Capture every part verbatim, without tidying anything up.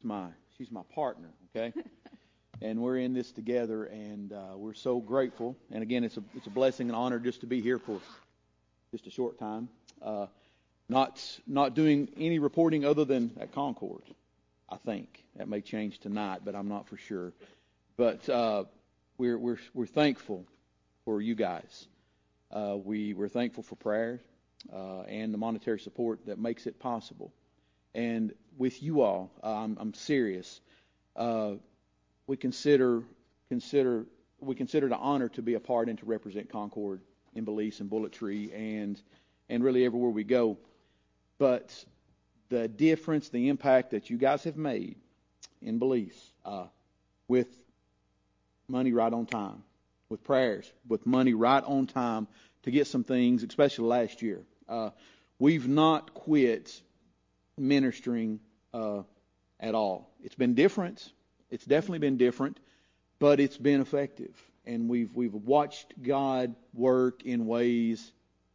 my she's my partner, okay? And we're in this together, and uh, we're so grateful. And again, it's a it's a blessing and honor just to be here for just a short time. Uh, not not doing any reporting other than at Concord. I think that may change tonight, but I'm not for sure. But uh, we're we're we're thankful for you guys. Uh, we we're thankful for prayer uh, and the monetary support that makes it possible. And with you all, uh, I'm, I'm serious. Uh, we consider consider we consider it an honor to be a part and to represent Concord in Belize and Bullet Tree and and really everywhere we go. But the difference, the impact that you guys have made in Belize uh, with money right on time, with prayers, with money right on time to get some things, especially last year. Uh, we've not quit ministering uh, at all. It's been different. It's definitely been different, but it's been effective. And we've we've watched God work in ways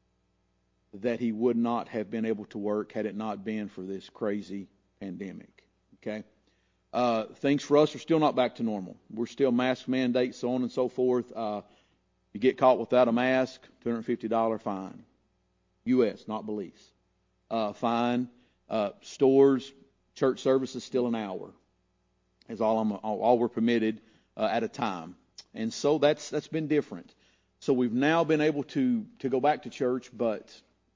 that He would not have been able to work had it not been for this crazy pandemic. Okay, uh, things for us are still not back to normal. We're still mask mandates, so on and so forth. Uh, you get caught without a mask, two hundred fifty dollars fine. U S, not Belize. Uh, fine. Uh, stores, church services still an hour is all I'm all, all we're permitted uh, at a time, and so that's that's been different. So we've now been able to to go back to church, but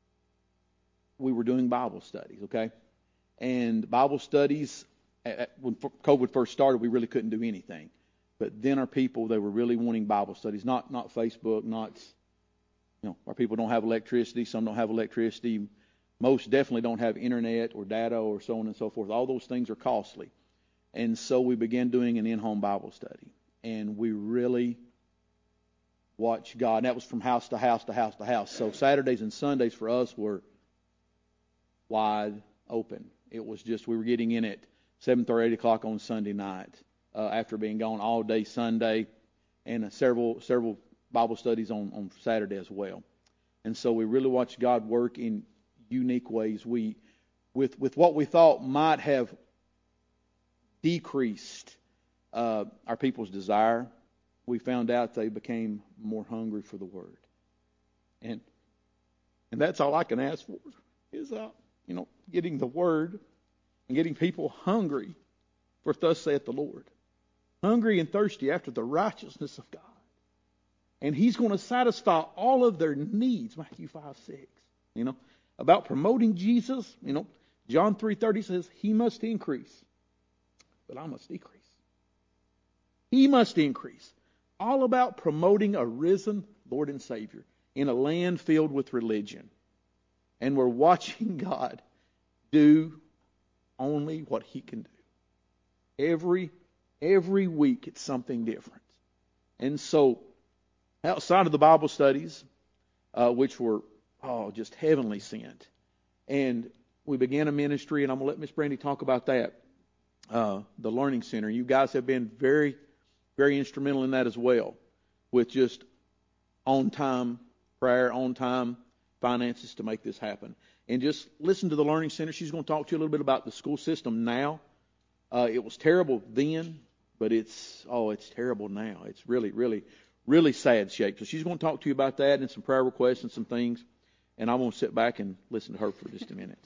we were doing Bible studies, okay? And Bible studies, at, when COVID first started, we really couldn't do anything. But then our people, they were really wanting Bible studies, not not Facebook, not, you know, our people don't have electricity, some don't have electricity, most definitely don't have internet or data or so on and so forth. All those things are costly. And so we began doing an in-home Bible study. And we really watched God. And that was from house to house to house to house. So Saturdays and Sundays for us were wide open. It was just, we were getting in at seven thirty, eight o'clock on Sunday night uh, after being gone all day Sunday, and uh, several several Bible studies on, on Saturday as well. And so we really watched God work in unique ways. We, with with what we thought might have decreased uh, our people's desire, we found out they became more hungry for the Word. And and that's all I can ask for is uh, you know, getting the Word and getting people hungry for thus saith the Lord. Hungry and thirsty after the righteousness of God. And He's going to satisfy all of their needs. Matthew five six. You know, about promoting Jesus, you know, John three thirty says, He must increase, but I must decrease. He must increase. All about promoting a risen Lord and Savior in a land filled with religion. And we're watching God do only what He can do. Every every week it's something different. And so outside of the Bible studies, uh, which were oh just heavenly sent, and we began a ministry, and I'm going to let Miss Brandy talk about that, uh, the Learning Center. You guys have been very, very instrumental in that as well, with just on-time prayer, on-time finances to make this happen. And just listen to the Learning Center. She's going to talk to you a little bit about the school system now. Uh, it was terrible then, but it's, oh, it's terrible now. It's really, really, really sad shape. So she's going to talk to you about that and some prayer requests and some things. And I'm going to sit back and listen to her for just a minute.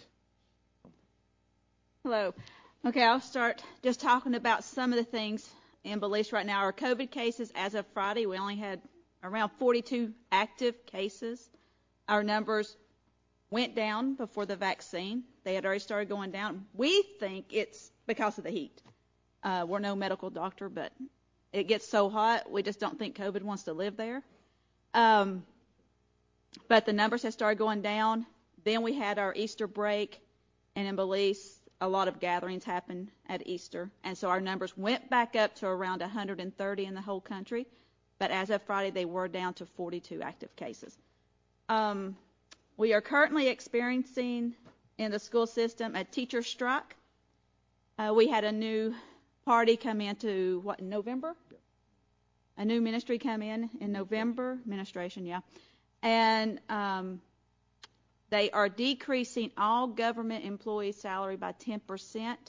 Hello. Okay, I'll start just talking about some of the things in Belize right now. Our COVID cases, as of Friday, we only had around forty-two active cases. Our numbers went down before the vaccine. They had already started going down. We think it's because of the heat. Uh, we're no medical doctor, but it gets so hot, we just don't think COVID wants to live there. Um, but the numbers have started going down. Then we had our Easter break, and in Belize, a lot of gatherings happened at Easter. And so our numbers went back up to around one hundred thirty in the whole country. But as of Friday, they were down to forty-two active cases. Um, we are currently experiencing in the school system a teacher strike. Uh, we had a new party come into, what, in November? Yep. A new ministry come in in November. Administration, yeah. And um, they are decreasing all government employees' salary by ten percent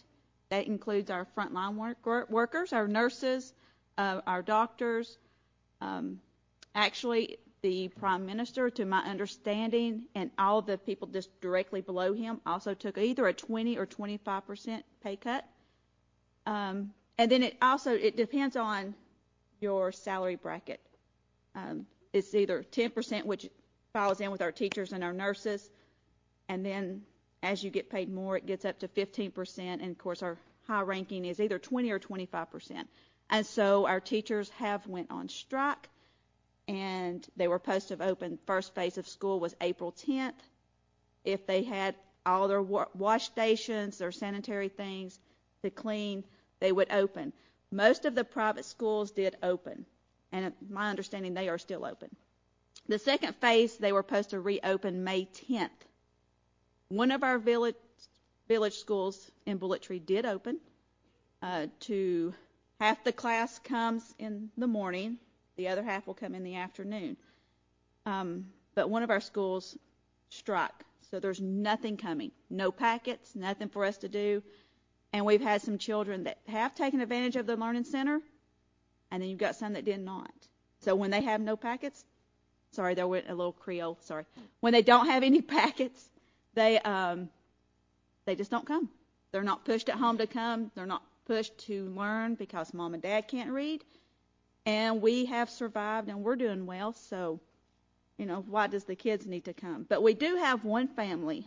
That includes our frontline work, workers, our nurses, uh, our doctors. Um, actually, the Prime Minister, to my understanding, and all the people just directly below him also took either a twenty or twenty-five percent pay cut. Um, and then it also, it depends on your salary bracket. Um, it's either ten percent, which falls in with our teachers and our nurses, and then as you get paid more, it gets up to fifteen percent, and of course our high ranking is either twenty or twenty-five percent. And so our teachers have went on strike, and they were supposed to have opened. First phase of school was April tenth. If they had all their wa- wash stations, their sanitary things to clean, they would open. Most of the private schools did open, and my understanding, they are still open. The second phase, they were supposed to reopen May tenth. One of our village village schools in Bullet Tree did open. Uh, to half the class comes in the morning, the other half will come in the afternoon. Um, but one of our schools struck, so there's nothing coming, no packets, nothing for us to do. And we've had some children that have taken advantage of the Learning Center, and then you've got some that did not. So when they have no packets, sorry, there went a little Creole, sorry. When they don't have any packets, they um, they just don't come. They're not pushed at home to come. They're not pushed to learn because mom and dad can't read. And we have survived, and we're doing well. So, you know, why does the kids need to come? But we do have one family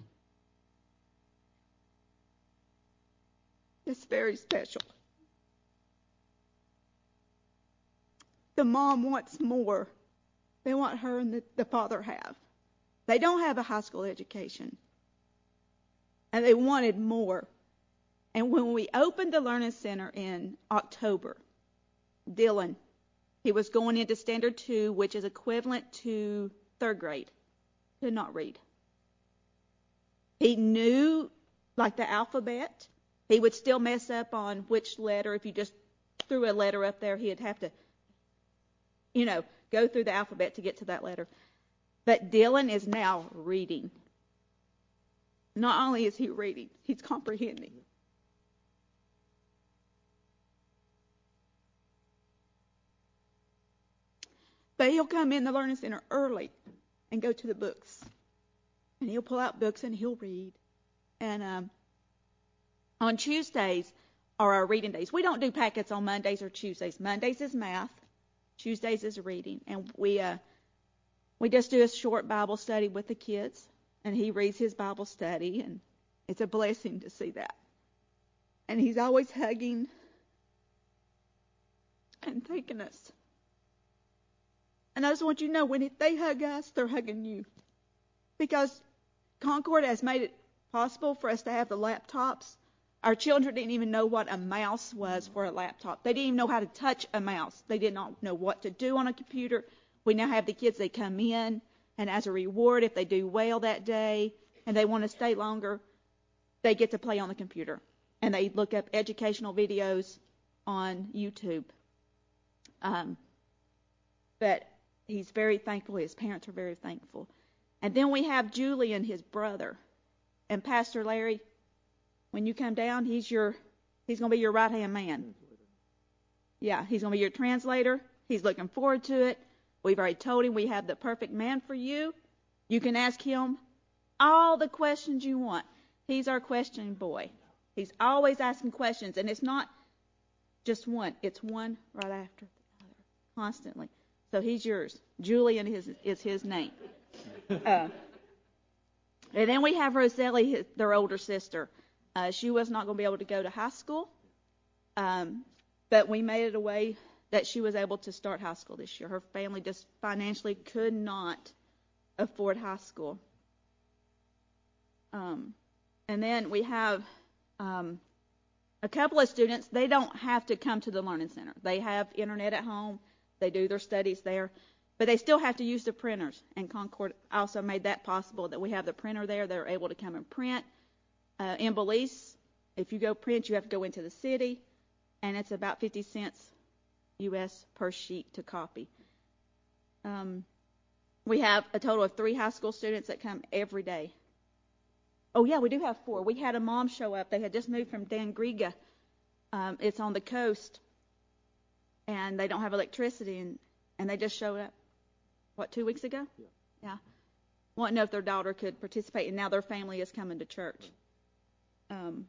that's very special. The mom wants more than what her and the, the father have. They don't have a high school education, and they wanted more. And when we opened the Learning Center in October, Dylan, he was going into Standard two, which is equivalent to third grade, could not read. He knew, like, the alphabet. He would still mess up on which letter. If you just threw a letter up there, he'd have to, you know, go through the alphabet to get to that letter. But Dylan is now reading. Not only is he reading, he's comprehending. But he'll come in the Learning Center early and go to the books. And he'll pull out books and he'll read. And um, on Tuesdays are our reading days. We don't do packets on Mondays or Tuesdays. Mondays is math. Tuesdays is reading. And we uh, we just do a short Bible study with the kids. And he reads his Bible study. And it's a blessing to see that. And he's always hugging and thanking us. And I just want you to know, when they hug us, they're hugging you. Because Concord has made it possible for us to have the laptops. Our children didn't even know what a mouse was for a laptop. They didn't even know how to touch a mouse. They did not know what to do on a computer. We now have the kids, they come in, and as a reward, if they do well that day and they want to stay longer, they get to play on the computer. And they look up educational videos on YouTube. Um, but he's very thankful. His parents are very thankful. And then we have Julian, his brother. And Pastor Larry, when you come down, he's your he's going to be your right-hand man. Yeah, he's going to be your translator. He's looking forward to it. We've already told him we have the perfect man for you. You can ask him all the questions you want. He's our questioning boy. He's always asking questions, and it's not just one. It's one right after the other, constantly. So he's yours. Julian is, is his name. Uh, and then we have Roselli, his, their older sister. Uh, she was not going to be able to go to high school, um, but we made it a way that she was able to start high school this year. Her family just financially could not afford high school. Um, and then we have um, a couple of students. They don't have to come to the Learning Center. They have internet at home. They do their studies there, but they still have to use the printers. And Concord also made that possible, that we have the printer there. They're able to come and print. Uh, in Belize, if you go print, you have to go into the city, and it's about fifty cents U S per sheet to copy. Um, we have a total of three high school students that come every day. Oh, yeah, we do have four. We had a mom show up. They had just moved from Dangriga Um, it's on the coast, and they don't have electricity, and, and they just showed up, what, two weeks ago? Yeah. Yeah. Want to know if their daughter could participate, and now their family is coming to church. Um,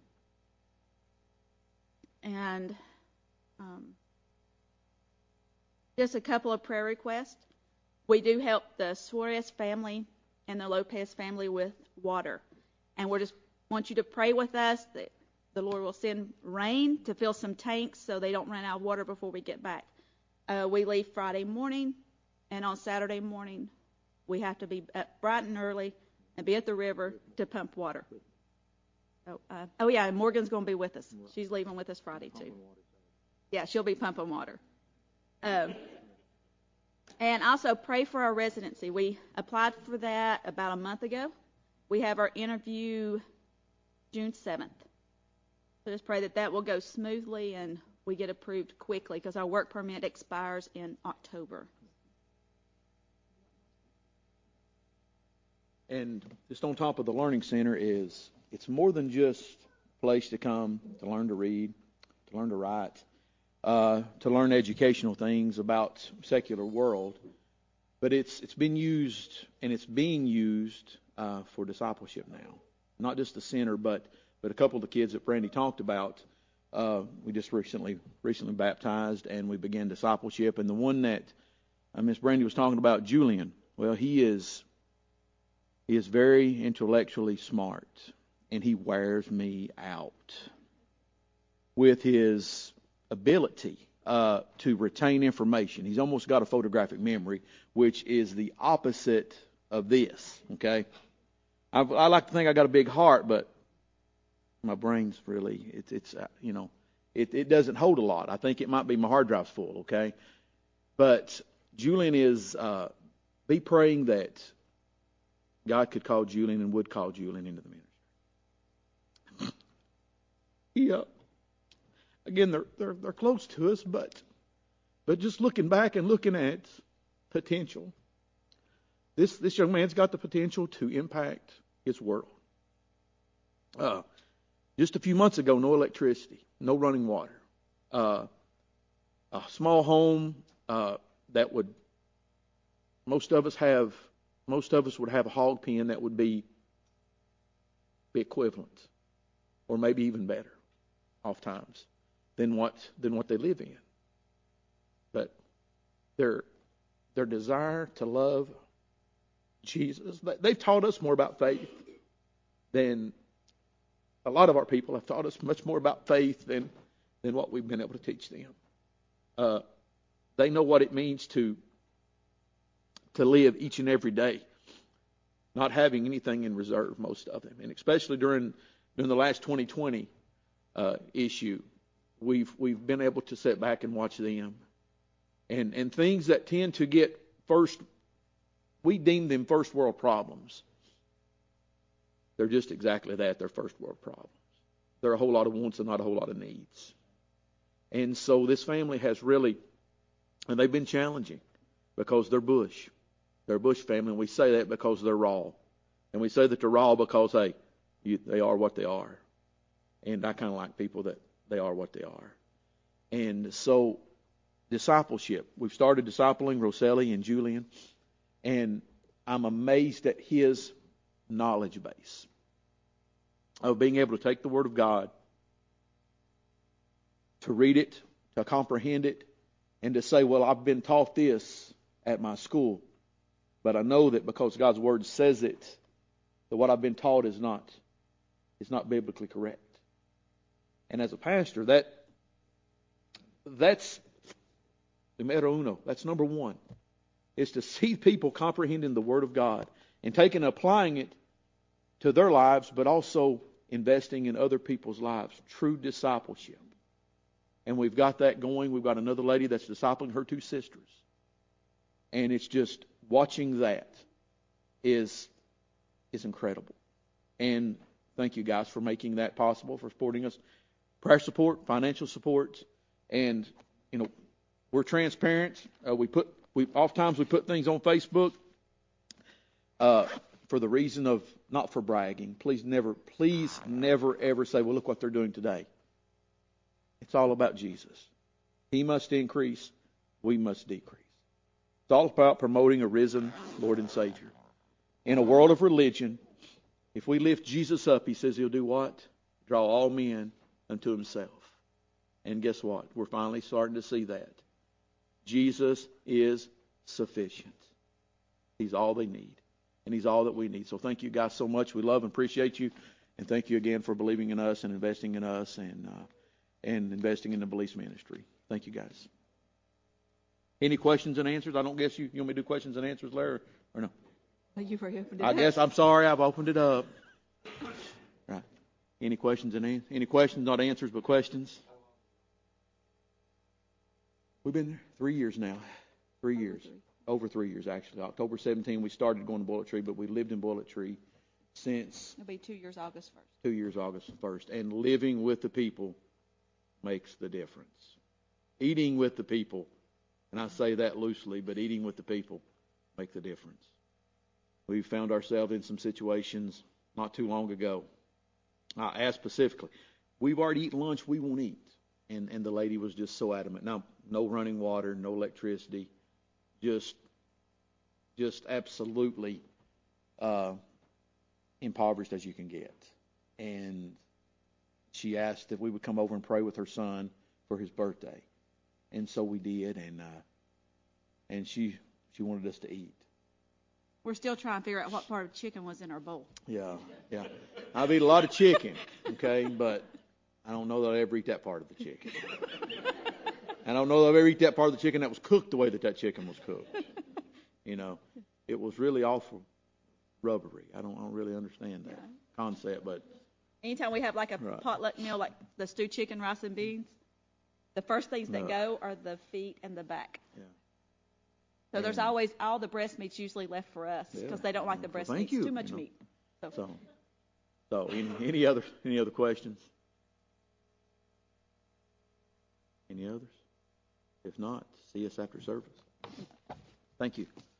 and um, just a couple of prayer requests. We do help the Suarez family and the Lopez family with water, and we just want you to pray with us that the Lord will send rain to fill some tanks so they don't run out of water before we get back. Uh, we leave Friday morning, and on Saturday morning we have to be up bright and early and be at the river to pump water. So, uh, oh yeah, and Morgan's going to be with us. She's leaving with us Friday too. Yeah, she'll be pumping water. Um, and also pray for our residency. We applied for that about a month ago. We have our interview June seventh. So just pray that that will go smoothly and we get approved quickly because our work permit expires in October. And just on top of the Learning Center is, it's more than just a place to come to learn to read, to learn to write, uh, to learn educational things about secular world, but it's it's been used and it's being used uh, for discipleship now. Not just the center, but but a couple of the kids that Brandy talked about, uh, we just recently recently baptized and we began discipleship. And the one that uh, Miss Brandy was talking about, Julian, well, he is he is very intellectually smart, and he wears me out with his ability uh, to retain information. He's almost got a photographic memory, which is the opposite of this. Okay, I, I like to think I got a big heart, but my brain's really, it's, it's uh, you know, it, it doesn't hold a lot. I think it might be my hard drive's full, okay? But Julian is, uh, be praying that God could call Julian and would call Julian into the ministry. Yeah. Again, they're, they're, they're close to us, but, but just looking back and looking at potential, this, this young man's got the potential to impact his world. Uh, Just a few months ago, no electricity, no running water. Uh, a small home uh, that would, most of us have, most of us would have a hog pen that would be, be equivalent, or maybe even better, oft times, than what than what they live in. But their their desire to love Jesus, they've taught us more about faith than. A lot of our people have taught us much more about faith than, than what we've been able to teach them. Uh, they know what it means to, to live each and every day, not having anything in reserve, most of them. And especially during, during the last twenty twenty uh, issue, we've, we've been able to sit back and watch them. And, and things that tend to get first, we deem them first world problems. They're just exactly that. They're first world problems. There are a whole lot of wants and not a whole lot of needs. And so this family has really, and they've been challenging because they're Bush. They're a Bush family, and we say that because they're raw. And we say that they're raw because, hey, you, they are what they are. And I kind of like people that they are what they are. And so discipleship. We've started discipling Roselli and Julian, and I'm amazed at his knowledge base of being able to take the Word of God, to read it, to comprehend it, and to say, well, I've been taught this at my school, but I know that because God's Word says it, that what I've been taught is not is not biblically correct. And as a pastor, that that's numero uno. That's number one, is to see people comprehending the Word of God and taking and applying it to their lives, but also investing in other people's lives. True discipleship. And we've got that going. We've got another lady that's discipling her two sisters. And it's just, watching that is, is incredible. And thank you guys for making that possible, for supporting us. Prayer support, financial support, and, you know, we're transparent. Uh, we put, we oftentimes we put things on Facebook, uh, for the reason of, not for bragging. Please never, please never ever say, well, look what they're doing today. It's all about Jesus. He must increase, we must decrease. It's all about promoting a risen Lord and Savior. In a world of religion, if we lift Jesus up, he says he'll do what? Draw all men unto himself. And guess what? We're finally starting to see that. Jesus is sufficient. He's all they need. And he's all that we need. So thank you guys so much. We love and appreciate you. And thank you again for believing in us and investing in us and uh, and investing in the Belize ministry. Thank you guys. Any questions and answers? I don't guess you, you want me to do questions and answers, Larry, or no? You've already opened it I up. guess I'm sorry. I've opened it up. Right. Any questions and an- any questions? Not answers, but questions. We've been there three years now. Three Over years. three. Over three years, actually. October seventeenth, we started going to Bullet Tree, but we lived in Bullet Tree since It'll be two years August first. two years, August first. And living with the people makes the difference. Eating with the people, and I say that loosely, but eating with the people make the difference. We found ourselves in some situations not too long ago. I asked specifically, we've already eaten lunch, we won't eat. And, and the lady was just so adamant. Now, no running water, no electricity, just just absolutely uh, impoverished as you can get. And she asked if we would come over and pray with her son for his birthday. And so we did, and uh, and she she wanted us to eat. We're still trying to figure out what part of chicken was in our bowl. Yeah, yeah. I've eaten a lot of chicken, okay, but I don't know that I'll ever eat that part of the chicken. I don't know that I'll ever eat that part of the chicken that was cooked the way that that chicken was cooked. You know, it was really awful rubbery. I don't, I don't really understand that concept, but Anytime we have like a Right. potluck meal, like the stewed chicken, rice, and beans, the first things that No. go are the feet and the back. yeah. So there's And- always, all the breast meat's usually left for us because Yeah. they don't like the Well, breast thank meat. you, It's too much you know. meat. So, So, so any, any other any other questions? Any others? If not, see us after service. Thank you.